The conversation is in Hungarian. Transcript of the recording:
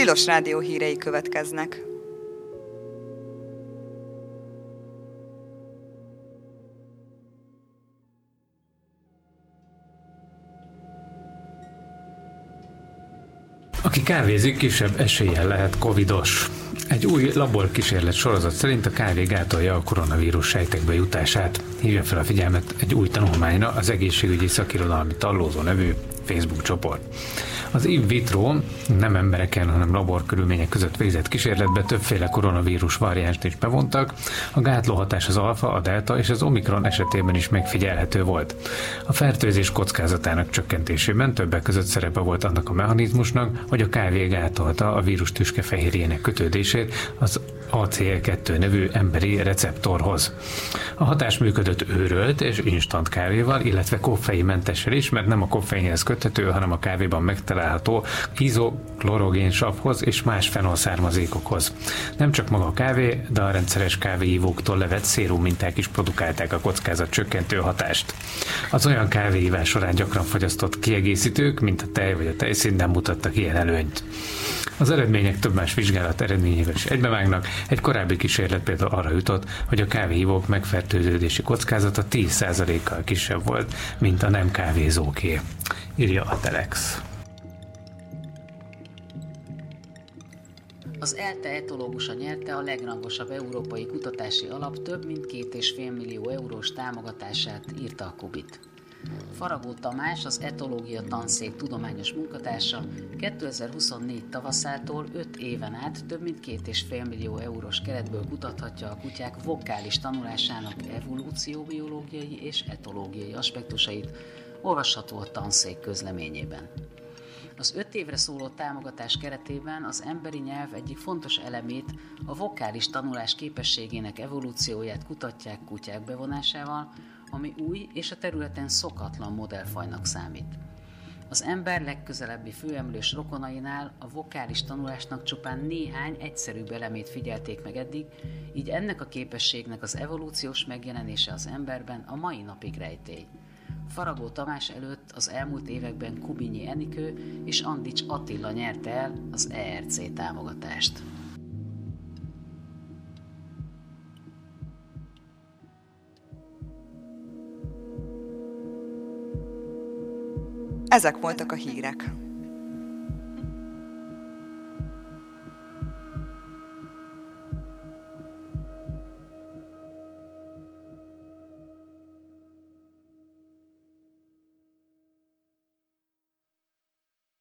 Tilos Rádió hírei következnek. Aki kávézik, kisebb eséllyel lehet covidos. Egy új laborkísérlet sorozat szerint a kávé gátolja a koronavírus sejtekbe jutását. Hívja fel a figyelmet egy új tanulmányra az Egészségügyi Szakirodalmi Tallózó nevű Facebook csoport. Az in vitro nem embereken, hanem laborkörülmények között végzett kísérletbe többféle koronavírus variánst is bevontak. A gátló hatás az alfa, a delta és az omikron esetében is megfigyelhető volt. A fertőzés kockázatának csökkentésében többek között szerepe volt annak a mechanizmusnak, hogy a kávé gátolta a vírus tüskefehérjének kötődését az ACE2 nevű emberi receptorhoz. A hatás működött őrölt és instant kávéval, illetve koffeinmentessel is, mert nem a koffeinhez köthető, hanem a kávéban megtalálható izoklorogén savhoz és más fenolszármazékokhoz. Nem csak maga a kávé, de a rendszeres kávéívóktól levett szérum minták is produkálták a kockázat csökkentő hatást. Az olyan kávéívás során gyakran fogyasztott kiegészítők, mint a tej vagy a tejszín nem mutattak ilyen előnyt. Az eredmények több más vizsgálat eredményével is egybevágnak. Egy korábbi kísérlet például arra jutott, hogy a kávéhívók megfertőződési kockázata 10%-kal kisebb volt, mint a nem kávézóké, írja a Telex. Az ELTE etológusa nyerte a legrangosabb európai kutatási alap több mint 2,5 millió eurós támogatását, írta a Kubit. Faragó Tamás, az etológia tanszék tudományos munkatársa 2024 tavaszától 5 éven át több mint 2,5 millió eurós keretből kutathatja a kutyák vokális tanulásának evolúcióbiológiai és etológiai aspektusait, olvasható a tanszék közleményében. Az 5 évre szóló támogatás keretében az emberi nyelv egyik fontos elemét, a vokális tanulás képességének evolúcióját kutatják kutyák bevonásával, ami új és a területen szokatlan modellfajnak számít. Az ember legközelebbi főemlős rokonainál a vokális tanulásnak csupán néhány egyszerűbb elemét figyelték meg eddig, így ennek a képességnek az evolúciós megjelenése az emberben a mai napig rejtély. Faragó Tamás előtt az elmúlt években Kubinyi Enikő és Andics Attila nyerte el az ERC támogatást. Ezek voltak a hírek.